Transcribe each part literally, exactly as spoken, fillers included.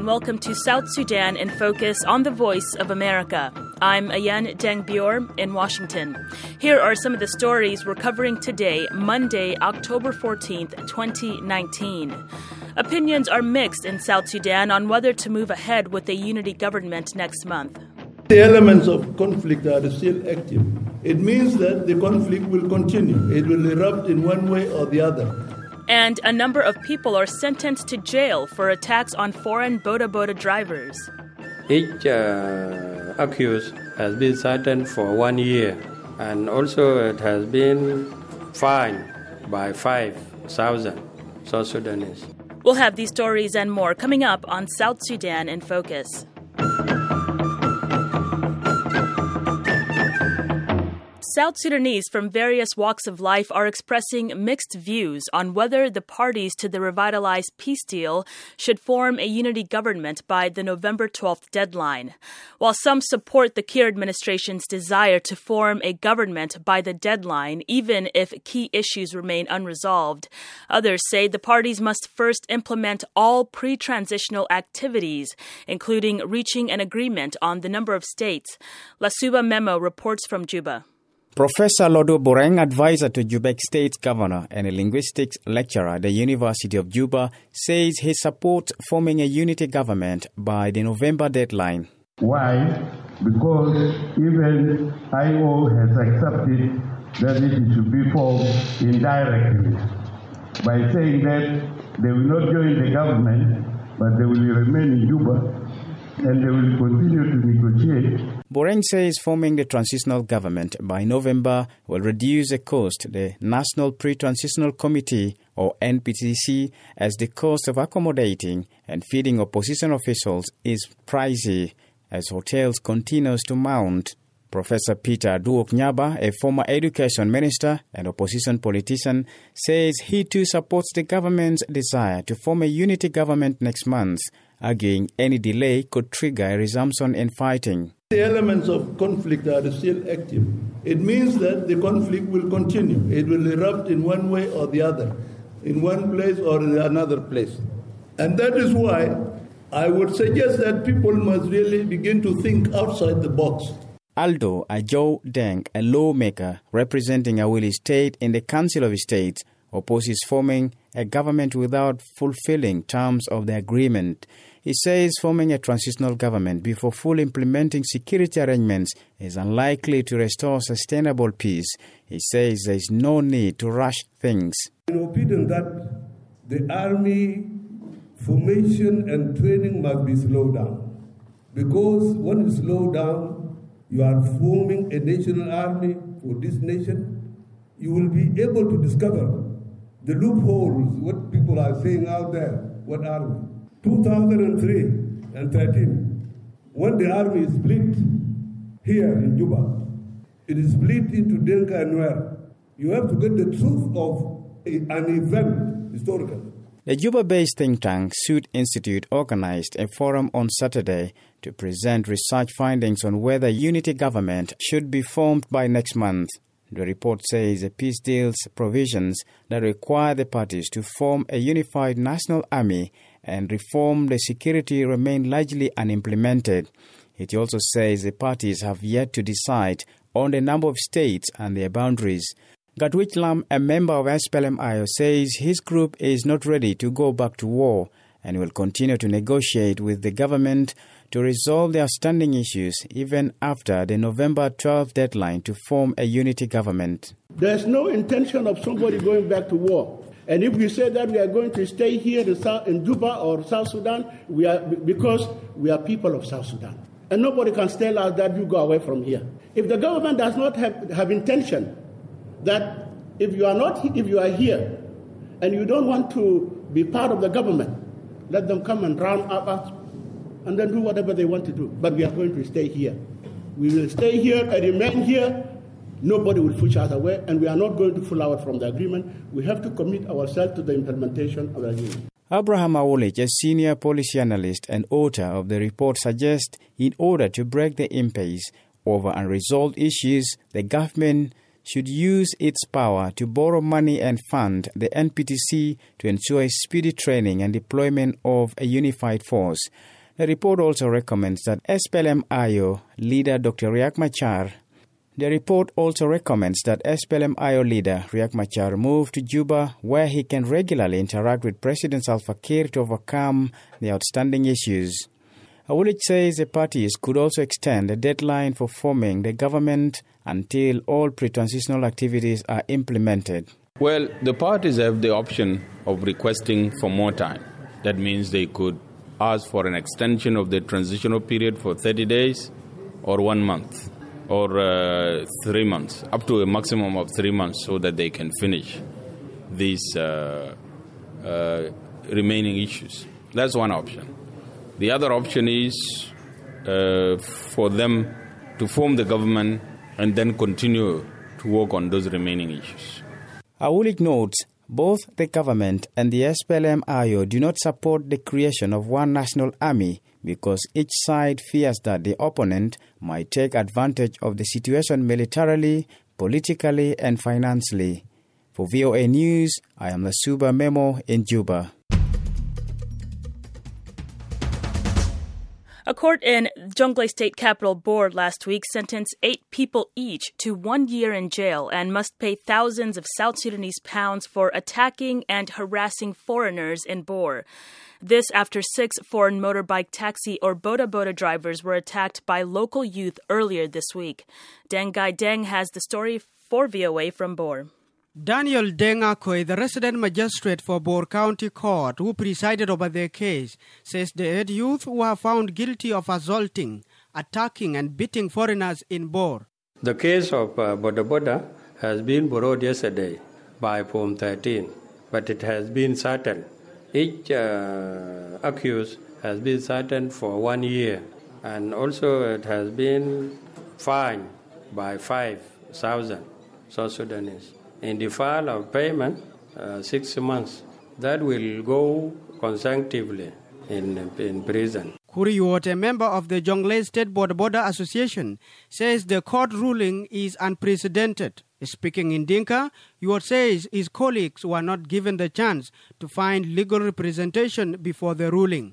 welcome to South Sudan in Focus on the Voice of America. I'm Ayan Dengbior in Washington. Here are some of the stories we're covering today, Monday, October fourteenth, twenty nineteen. Opinions are mixed in South Sudan on whether to move ahead with a unity government next month. The elements of conflict are still active. It means that the conflict will continue. It will erupt in one way or the other. And a number of people are sentenced to jail for attacks on foreign Boda Boda drivers. Each uh, accused has been sentenced for one year, and also it has been fined by five thousand South Sudanese. We'll have these stories and more coming up on South Sudan in Focus. South Sudanese from various walks of life are expressing mixed views on whether the parties to the revitalized peace deal should form a unity government by the November twelfth deadline. While some support the Kiir administration's desire to form a government by the deadline, even if key issues remain unresolved, others say the parties must first implement all pre-transitional activities, including reaching an agreement on the number of states. Lasuba Memo reports from Juba. Professor Lodo Boreng, advisor to Juba State Governor and a linguistics lecturer at the University of Juba, says he supports forming a unity government by the November deadline. Why? Because even I O has accepted that it should be formed indirectly by saying that they will not join the government, but they will remain in Juba and they will continue to negotiate. Boreng says forming the transitional government by November will reduce the cost to the National Pre-Transitional Committee, or N P T C, as the cost of accommodating and feeding opposition officials is pricey as hotels continues to mount. Professor Peter Duok Nyaba, a former education minister and opposition politician, says he too supports the government's desire to form a unity government next month, arguing any delay could trigger a resumption in fighting. The elements of conflict are still active. It means that the conflict will continue. It will erupt in one way or the other, in one place or in another place. And that is why I would suggest that people must really begin to think outside the box. Aldo Ajo Deng, a lawmaker representing Awili State in the Council of States, opposes forming a government without fulfilling terms of the agreement. He says forming a transitional government before fully implementing security arrangements is unlikely to restore sustainable peace. He says there is no need to rush things. In opinion that the army formation and training must be slowed down, because when you slow down, you are forming a national army for this nation. You will be able to discover the loopholes, what people are saying out there. What are we? two thousand three and thirteen, when the army is split here in Juba, it is split into Denka and Nuer. You have to get the truth of a, an event historically. The Juba-based think tank Sud Institute organized a forum on Saturday to present research findings on whether unity government should be formed by next month. The report says the peace deal's provisions that require the parties to form a unified national army and reform the security remain largely unimplemented. It also says the parties have yet to decide on the number of states and their boundaries. Gatwich Lam, a member of S P L M I O, says his group is not ready to go back to war and will continue to negotiate with the government to resolve the outstanding issues even after the November twelfth deadline to form a unity government. There's no intention of somebody going back to war. And if we say that we are going to stay here in, South, in Juba or South Sudan, we are because we are people of South Sudan. And nobody can tell us that you go away from here. If the government does not have, have intention that if you are not, if you are here and you don't want to be part of the government, let them come and round up us and then do whatever they want to do. But we are going to stay here. We will stay here and remain here. Nobody will push us away, and we are not going to pull out from the agreement. We have to commit ourselves to the implementation of the agreement. Abraham Awolich, a senior policy analyst and author of the report, suggests in order to break the impasse over unresolved issues, the government should use its power to borrow money and fund the N P T C to ensure speedy training and deployment of a unified force. The report also recommends that S P L M-I O leader Doctor Riek Machar The report also recommends that S P L M-I O leader Riek Machar move to Juba, where he can regularly interact with President Salva Kiir to overcome the outstanding issues. Awulich says the parties could also extend the deadline for forming the government until all pre-transitional activities are implemented. Well, the parties have the option of requesting for more time. That means they could ask for an extension of the transitional period for thirty days or one month or uh, three months, up to a maximum of three months so that they can finish these uh, uh, remaining issues. That's one option. The other option is uh, for them to form the government and then continue to work on those remaining issues. Awulich notes both the government and the S P L M-I O do not support the creation of one national army because each side fears that the opponent might take advantage of the situation militarily, politically, and financially. For V O A News, I am Lasuba Memo in Juba. A court in Jonglei State Capital Bor last week sentenced eight people each to one year in jail and must pay thousands of South Sudanese pounds for attacking and harassing foreigners in Bor. This after six foreign motorbike taxi or boda boda drivers were attacked by local youth earlier this week. Deng Gai Deng has the story for V O A from Bor. Daniel Deng Akoi, the resident magistrate for Bor County Court, who presided over their case, says the eight youth were found guilty of assaulting, attacking and beating foreigners in Bor. The case of uh, Boda Boda has been brought yesterday by Form thirteen, but it has been settled. Each uh, accused has been sentenced for one year, and also it has been fined by five thousand South Sudanese. In default of payment, uh, six months. That will go consecutively in, in prison. Kuriot, a member of the Jonglei State Boda Boda Association, says the court ruling is unprecedented. Speaking in Dinka, Yuot says his colleagues were not given the chance to find legal representation before the ruling.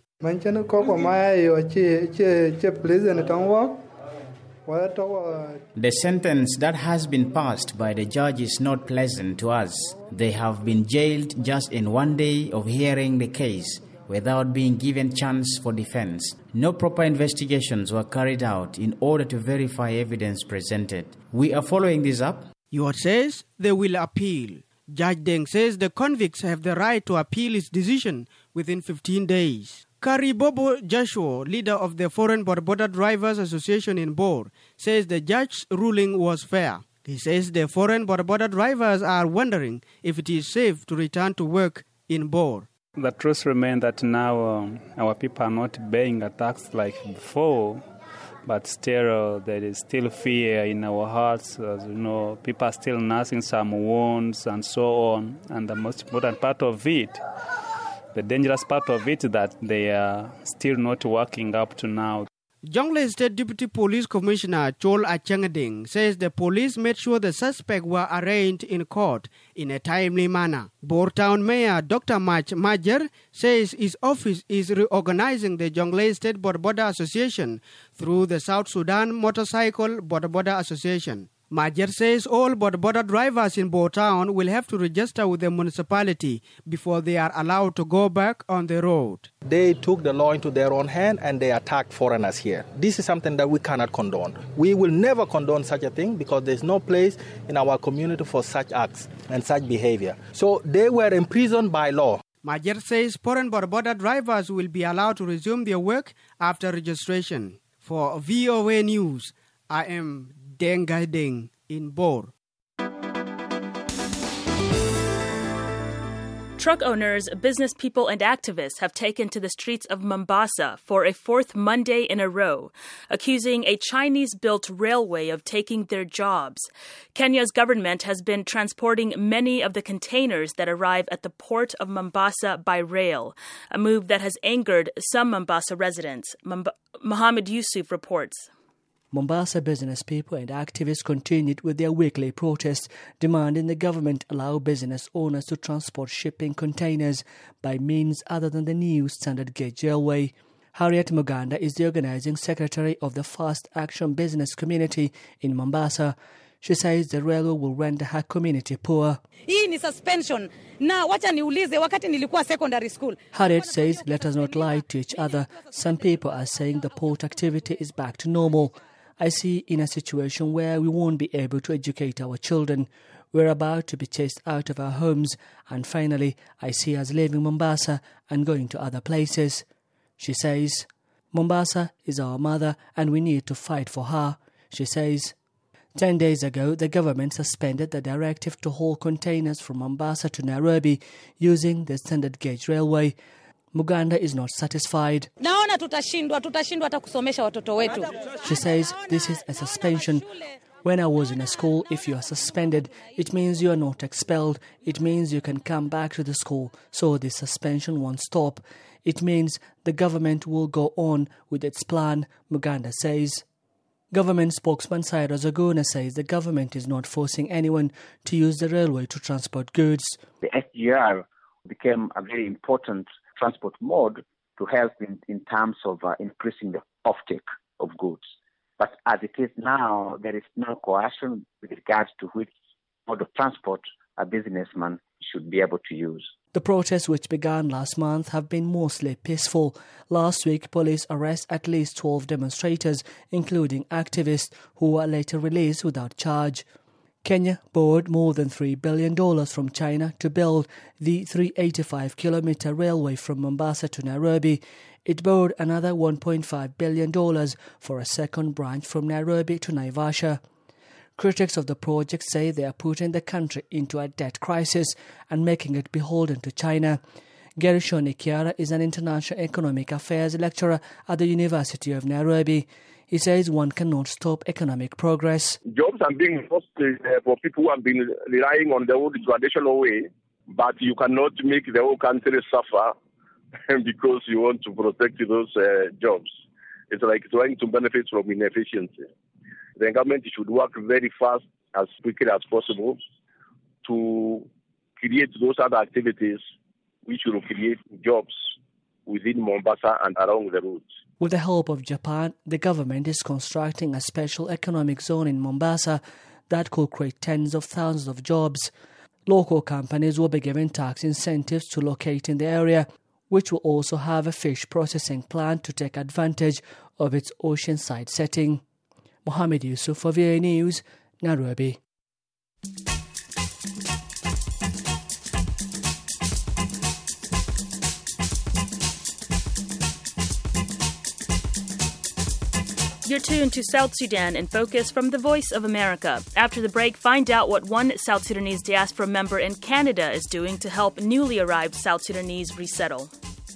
The sentence that has been passed by the judge is not pleasant to us. They have been jailed just in one day of hearing the case without being given chance for defense. No proper investigations were carried out in order to verify evidence presented. We are following this up. Yuot says they will appeal. Judge Deng says the convicts have the right to appeal his decision within fifteen days. Karibobo Joshua, leader of the Foreign Boda Boda Drivers Association in Bor, says the judge's ruling was fair. He says the foreign Boda Boda drivers are wondering if it is safe to return to work in Bor. The truth remains that now um, our people are not paying a tax like before, but still uh, there is still fear in our hearts. As you know, people are still nursing some wounds and so on. And the most important part of it, the dangerous part of it, that they are still not working up to now. Jonglei State Deputy Police Commissioner Chol Achangading says the police made sure the suspects were arraigned in court in a timely manner. Bor Town Mayor Doctor Mach Majer says his office is reorganizing the Jonglei State Boda Boda Association through the South Sudan Motorcycle Boda Boda Association. Majer says all Boda Boda drivers in Bor Town will have to register with the municipality before they are allowed to go back on the road. They took the law into their own hand and they attacked foreigners here. This is something that we cannot condone. We will never condone such a thing because there's no place in our community for such acts and such behavior. So they were imprisoned by law. Majer says foreign Boda Boda drivers will be allowed to resume their work after registration. For V O A News, I am Deng Gai Deng in Bor. Truck owners, business people, and activists have taken to the streets of Mombasa for a fourth Monday in a row, accusing a Chinese-built railway of taking their jobs. Kenya's government has been transporting many of the containers that arrive at the port of Mombasa by rail, a move that has angered some Mombasa residents. Momb- Mohammed Yusuf reports. Mombasa business people and activists continued with their weekly protests, demanding the government allow business owners to transport shipping containers by means other than the new standard gauge railway. Harriet Muganda is the organizing secretary of the Fast Action Business Community in Mombasa. She says the railway will render her community poor. Hii ni suspension. Na wacha niulize wakati nilikuwa secondary school. Harriet says, let us not lie to each other. Some people are saying the port activity is back to normal. I see in a situation where we won't be able to educate our children. We're about to be chased out of our homes. And finally, I see us leaving Mombasa and going to other places. She says, Mombasa is our mother and we need to fight for her. She says, Ten days ago, the government suspended the directive to haul containers from Mombasa to Nairobi using the standard gauge railway. Muganda is not satisfied. Naona tutashindwa, tutashindwa hata kusomesha watoto wetu. She says this is a suspension. When I was in a school, if you are suspended, it means you are not expelled. It means you can come back to the school. So this suspension won't stop. It means the government will go on with its plan, Muganda says. Government spokesman Cyrus Oguna says the government is not forcing anyone to use the railway to transport goods. The S G R became a very important transport mode to help in, in terms of uh, increasing the offtake of goods. But as it is now, there is no coercion with regards to which mode of transport a businessman should be able to use. The protests, which began last month, have been mostly peaceful. Last week, police arrested at least twelve demonstrators, including activists, who were later released without charge. Kenya borrowed more than three billion dollars from China to build the three hundred eighty-five kilometre railway from Mombasa to Nairobi. It borrowed another one point five billion dollars for a second branch from Nairobi to Naivasha. Critics of the project say they are putting the country into a debt crisis and making it beholden to China. Gershoni Kiara is an international economic affairs lecturer at the University of Nairobi. He says one cannot stop economic progress. Jobs are being lost uh, for people who have been relying on the old traditional way, but you cannot make the whole country suffer because you want to protect those uh, jobs. It's like trying to benefit from inefficiency. The government should work very fast, as quickly as possible, to create those other activities which will create jobs within Mombasa and along the route. With the help of Japan, the government is constructing a special economic zone in Mombasa that could create tens of thousands of jobs. Local companies will be given tax incentives to locate in the area, which will also have a fish processing plant to take advantage of its oceanside setting. Mohammed Yusuf for V O A News, Nairobi. You're tuned to South Sudan in Focus from the Voice of America. After the break, find out what one South Sudanese diaspora member in Canada is doing to help newly arrived South Sudanese resettle.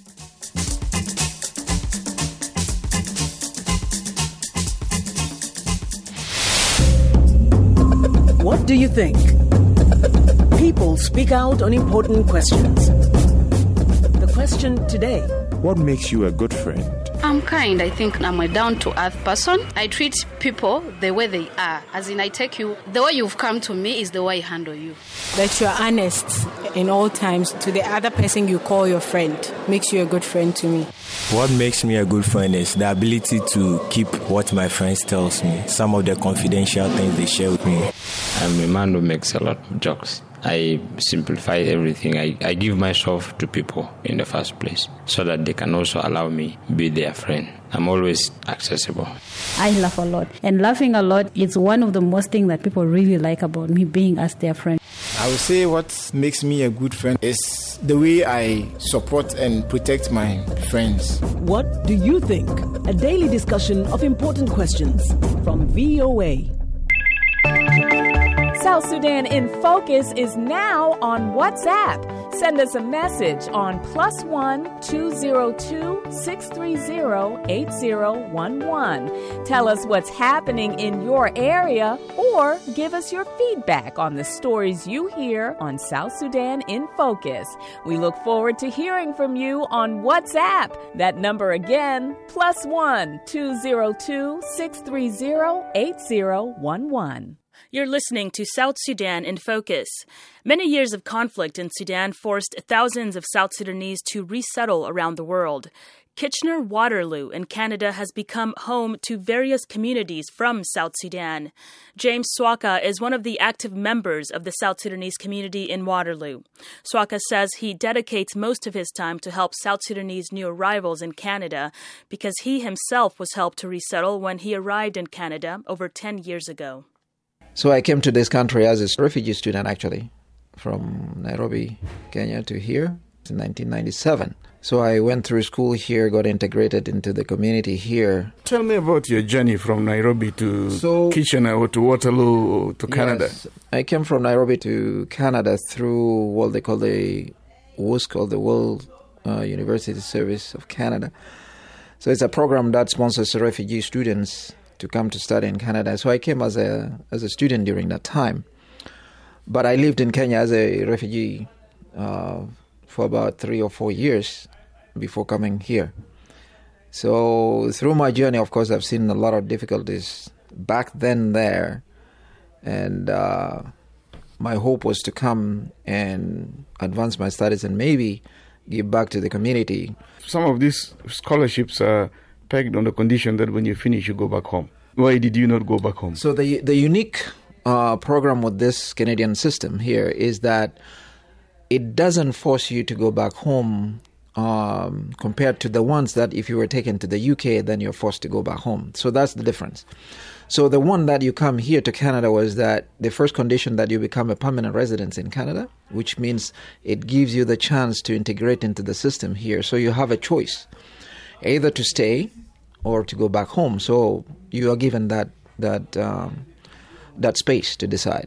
What do you think? People speak out on important questions. The question today: what makes you a good friend? I'm kind. I think I'm a down-to-earth person. I treat people the way they are. As in, I take you, the way you've come to me is the way I handle you. That you're honest in all times to the other person you call your friend makes you a good friend to me. What makes me a good friend is the ability to keep what my friends tells me, some of the confidential things they share with me. I'm a man who makes a lot of jokes. I simplify everything. I, I give myself to people in the first place so that they can also allow me be their friend. I'm always accessible. I laugh a lot. And laughing a lot is one of the most things that people really like about me, being as their friend. I would say what makes me a good friend is the way I support and protect my friends. What do you think? A daily discussion of important questions from V O A. South Sudan in Focus is now on WhatsApp. Send us a message on plus one two zero two six three zero eight zero one one. Tell us what's happening in your area or give us your feedback on the stories you hear on South Sudan in Focus. We look forward to hearing from you on WhatsApp. That number again, plus one two zero two six three zero eight zero one one. You're listening to South Sudan in Focus. Many years of conflict in Sudan forced thousands of South Sudanese to resettle around the world. Kitchener-Waterloo in Canada has become home to various communities from South Sudan. James Swaka is one of the active members of the South Sudanese community in Waterloo. Swaka says he dedicates most of his time to help South Sudanese new arrivals in Canada because he himself was helped to resettle when he arrived in Canada over ten years ago. So I came to this country as a refugee student, actually, from Nairobi, Kenya to here in nineteen ninety-seven. So I went through school here, got integrated into the community here. Tell me about your journey from Nairobi to so, Kitchener or to Waterloo or to Canada. Yes, I came from Nairobi to Canada through what they call the W U S C, called the World uh, University Service of Canada. So it's a program that sponsors refugee students to come to study in Canada. So I came as a as a student during that time. But I lived in Kenya as a refugee uh, for about three or four years before coming here. So through my journey, of course, I've seen a lot of difficulties back then there. And uh, my hope was to come and advance my studies and maybe give back to the community. Some of these scholarships are pegged on the condition that when you finish, you go back home. Why did you not go back home? So the the unique uh, program with this Canadian system here is that it doesn't force you to go back home um, compared to the ones that if you were taken to the U K, then you're forced to go back home. So that's the difference. So the one that you come here to Canada was that the first condition that you become a permanent resident in Canada, which means it gives you the chance to integrate into the system here. So you have a choice, either to stay or to go back home. So you are given that that um, that space to decide.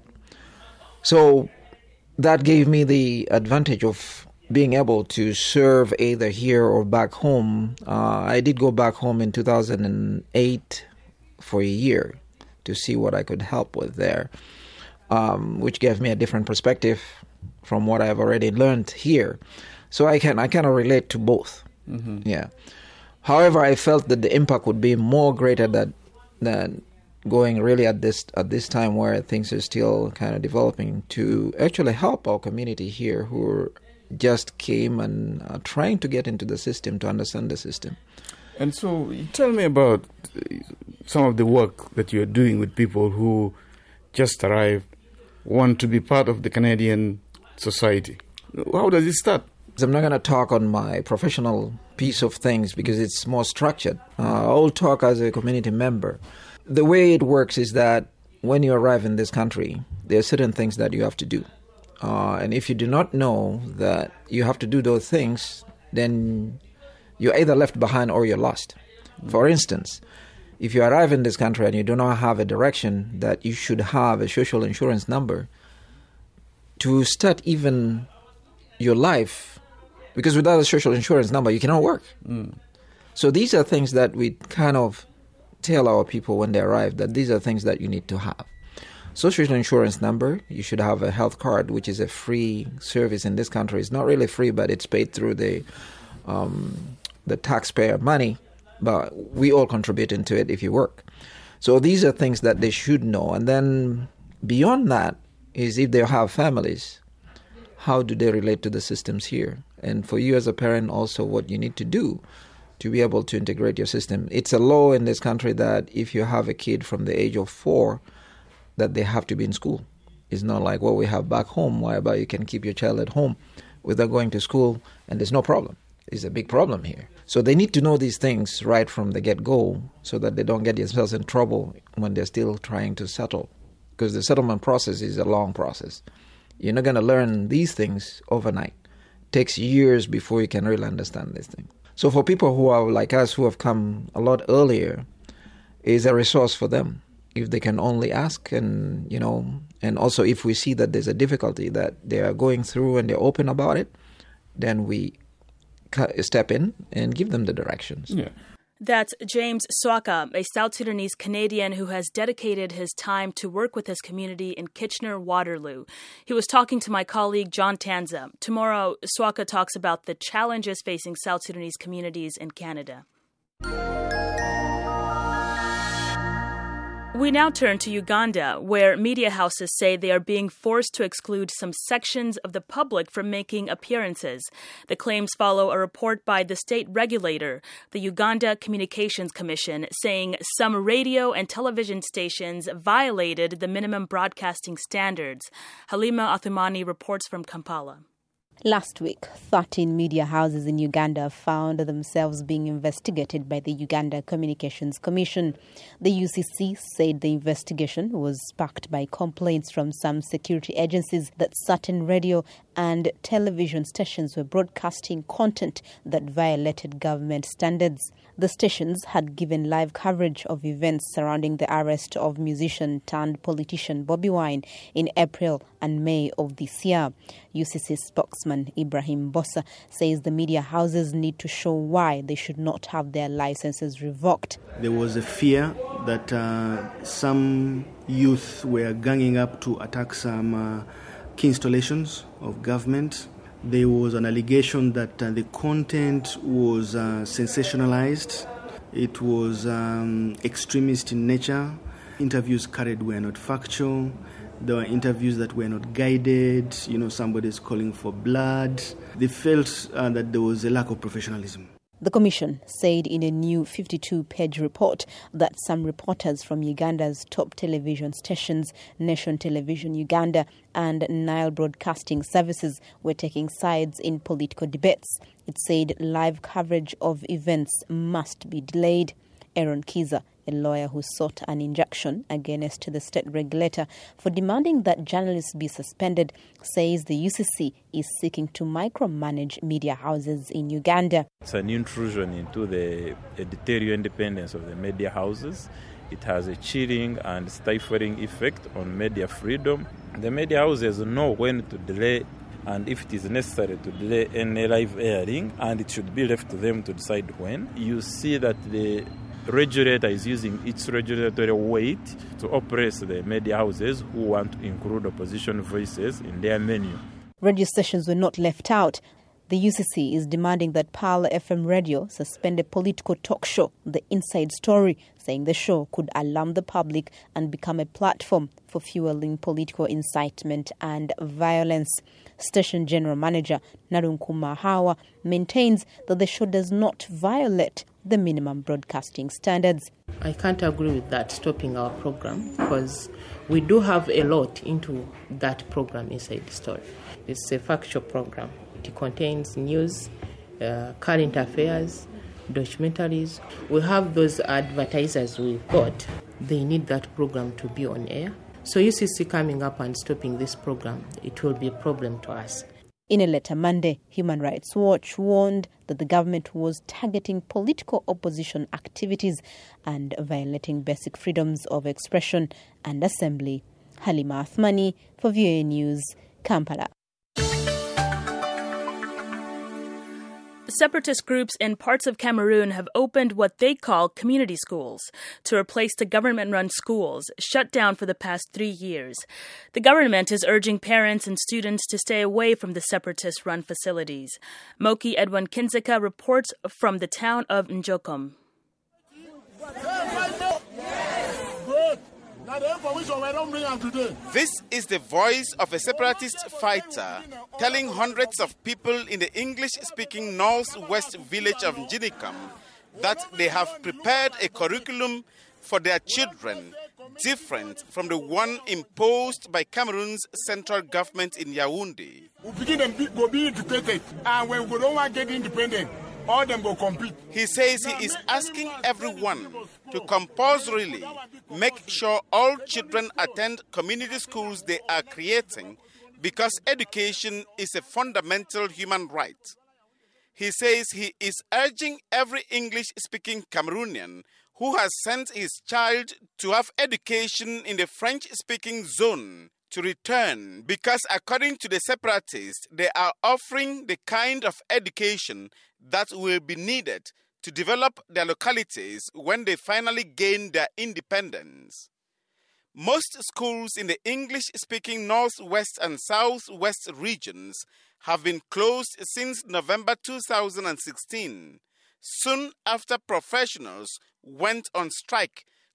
So that gave me the advantage of being able to serve either here or back home. Uh, I did go back home in two thousand eight for a year to see what I could help with there, um, which gave me a different perspective from what I've already learned here. So I can I kind of relate to both. Mm-hmm. Yeah. However, I felt that the impact would be more greater than than going really at this at this time where things are still kind of developing to actually help our community here who just came and are trying to get into the system, to understand the system. And so tell me about some of the work that you're doing with people who just arrived, want to be part of the Canadian society. How does it start? I'm not going to talk on my professional piece of things because it's more structured. Uh, I'll talk as a community member. The way it works is that when you arrive in this country, there are certain things that you have to do. Uh, and if you do not know that you have to do those things, then you're either left behind or you're lost. Mm-hmm. For instance, if you arrive in this country and you do not have a direction that you should have a social insurance number to start even your life, because without a social insurance number, you cannot work. Mm. So these are things that we kind of tell our people when they arrive, that these are things that you need to have. Social insurance number, you should have a health card, which is a free service in this country. It's not really free, but it's paid through the um, the taxpayer money, but we all contribute into it if you work. So these are things that they should know. And then beyond that is if they have families, how do they relate to the systems here? And for you as a parent also, what you need to do to be able to integrate your system. It's a law in this country that if you have a kid from the age of four, that they have to be in school. It's not like what we have back home, whereby you can keep your child at home without going to school, and there's no problem. It's a big problem here. So they need to know these things right from the get-go so that they don't get themselves in trouble when they're still trying to settle. Because the settlement process is a long process. You're not going to learn these things overnight. It takes years before you can really understand these things. So for people who are like us, who have come a lot earlier, is a resource for them. If they can only ask, and you know, and also if we see that there's a difficulty that they are going through and they're open about it, then we step in and give them the directions. Yeah. That's James Swaka, a South Sudanese Canadian who has dedicated his time to work with his community in Kitchener-Waterloo. He was talking to my colleague John Tanza. Tomorrow, Swaka talks about the challenges facing South Sudanese communities in Canada. We now turn to Uganda, where media houses say they are being forced to exclude some sections of the public from making appearances. The claims follow a report by the state regulator, the Uganda Communications Commission, saying some radio and television stations violated the minimum broadcasting standards. Halima Athumani reports from Kampala. Last week, thirteen media houses in Uganda found themselves being investigated by the Uganda Communications Commission. The U C C said the investigation was sparked by complaints from some security agencies that certain radio and television stations were broadcasting content that violated government standards. The stations had given live coverage of events surrounding the arrest of musician turned politician Bobi Wine in April and May of this year. U C C spokesman Ibrahim Bossa says the media houses need to show why they should not have their licenses revoked. There was a fear that uh, some youth were ganging up to attack some uh, key installations of government. There was an allegation that uh, the content was uh, sensationalized. It was um, extremist in nature. Interviews carried were not factual. There were interviews that were not guided. You know, somebody's calling for blood. They felt uh, that there was a lack of professionalism. The Commission said in a new fifty-two page report that some reporters from Uganda's top television stations, Nation Television Uganda and Nile Broadcasting Services, were taking sides in political debates. It said live coverage of events must be delayed. Aaron Kiza, a lawyer who sought an injunction against the state regulator for demanding that journalists be suspended, says the U C C is seeking to micromanage media houses in Uganda. It's an intrusion into the editorial independence of the media houses. It has a chilling and stifling effect on media freedom. The media houses know when to delay and if it is necessary to delay any live airing, and it should be left to them to decide when. You see that the regulator is using its regulatory weight to oppress the media houses who want to include opposition voices in their menu. Radio stations were not left out. The U C C is demanding that Parler F M Radio suspend a political talk show, The Inside Story, saying the show could alarm the public and become a platform for fueling political incitement and violence. Station General Manager Narunkuma Hawa maintains that the show does not violate the minimum broadcasting standards. I can't agree with that, stopping our program, because we do have a lot into that program, Inside the Story. It's a factual program. It contains news, uh, current affairs, documentaries. We have those advertisers we've got. They need that program to be on air. So U C C coming up and stopping this program, it will be a problem to us. In a letter Monday, Human Rights Watch warned that the government was targeting political opposition activities and violating basic freedoms of expression and assembly. Halima Athumani for V O A News, Kampala. Separatist groups in parts of Cameroon have opened what they call community schools to replace the government-run schools shut down for the past three years. The government is urging parents and students to stay away from the separatist-run facilities. Moki Edwin Kinzeka reports from the town of Njokom. This is the voice of a separatist fighter telling hundreds of people in the English-speaking northwest village of Njinikam that they have prepared a curriculum for their children different from the one imposed by Cameroon's central government in Yaoundé. We will be educated, and when we don't want to get independent, all them go compete. He says he is asking everyone to compulsorily make sure all children attend community schools they are creating because education is a fundamental human right. He says he is urging every English-speaking Cameroonian who has sent his child to have education in the French-speaking zone to return because, according to the separatists, they are offering the kind of education that will be needed to develop their localities when they finally gain their independence. Most schools in the English-speaking northwest and southwest regions have been closed since November two thousand sixteen, soon after professionals went on strike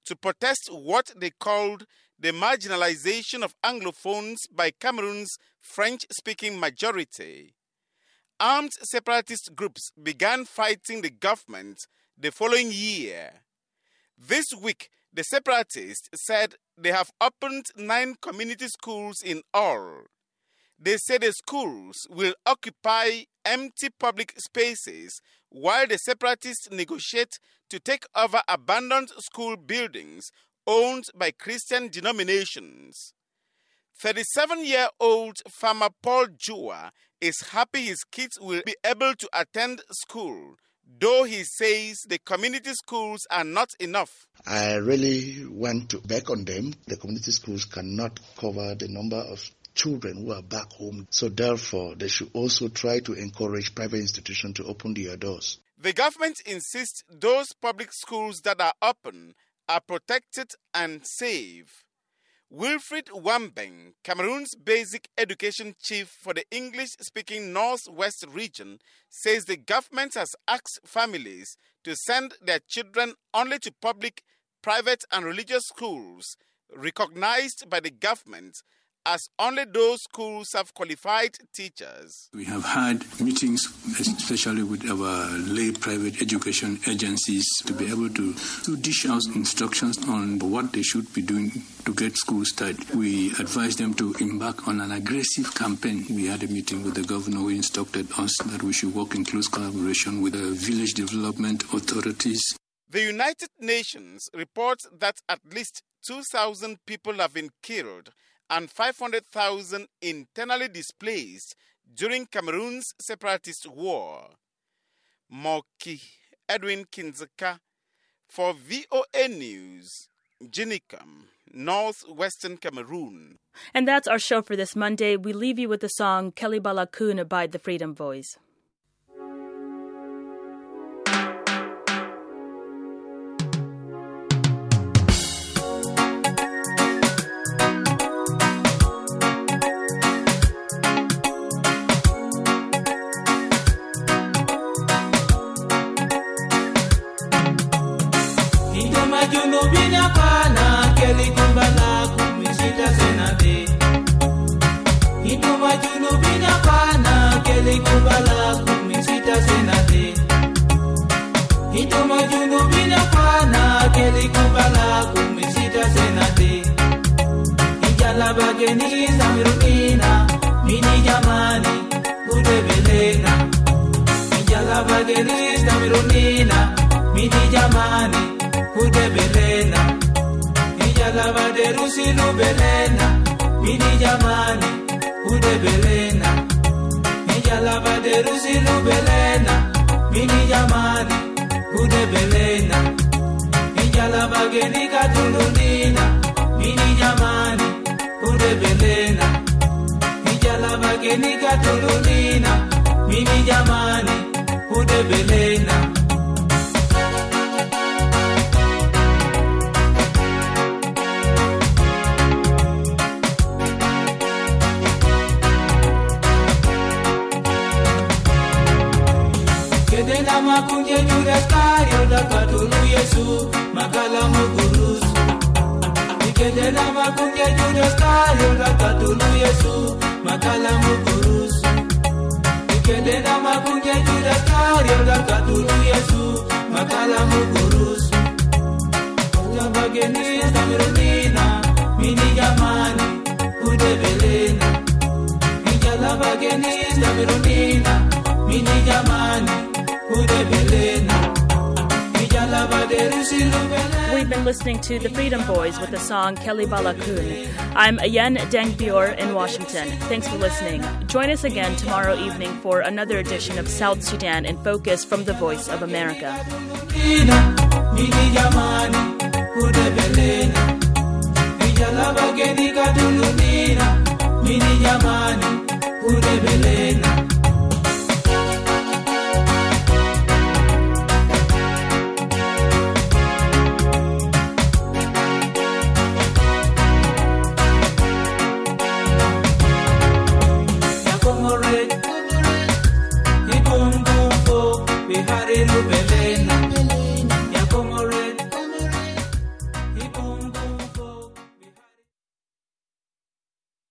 to protest what they called the marginalization of Anglophones by Cameroon's French-speaking majority. Armed separatist groups began fighting the government the following year. This week, the separatists said they have opened nine community schools in all. They say the schools will occupy empty public spaces while the separatists negotiate to take over abandoned school buildings owned by Christian denominations. thirty-seven-year-old farmer Paul Jua is happy his kids will be able to attend school, though he says the community schools are not enough. I really want to beg on them. The community schools cannot cover the number of children who are back home, so therefore they should also try to encourage private institutions to open their doors. The government insists those public schools that are open are protected and safe. Wilfred Wambeng, Cameroon's basic education chief for the English-speaking Northwest region, says the government has asked families to send their children only to public, private and religious schools recognized by the government, as only those schools have qualified teachers. We have had meetings, especially with our lay private education agencies, to be able to, to dish out instructions on what they should be doing to get schools started. We advised them to embark on an aggressive campaign. We had a meeting with the governor who instructed us that we should work in close collaboration with the village development authorities. The United Nations reports that at least two thousand people have been killed and five hundred thousand internally displaced during Cameroon's separatist war. Moki Edwin Kinzaka for V O A News, Jinikam, Northwestern Cameroon. And that's our show for this Monday. We leave you with the song Kelibala Kun by the Freedom Boys. We've been listening to the Freedom Boys with the song Kelibala Kun. I'm Ayen Dengbior in Washington. Thanks for listening. Join us again tomorrow evening for another edition of South Sudan in Focus from the Voice of America.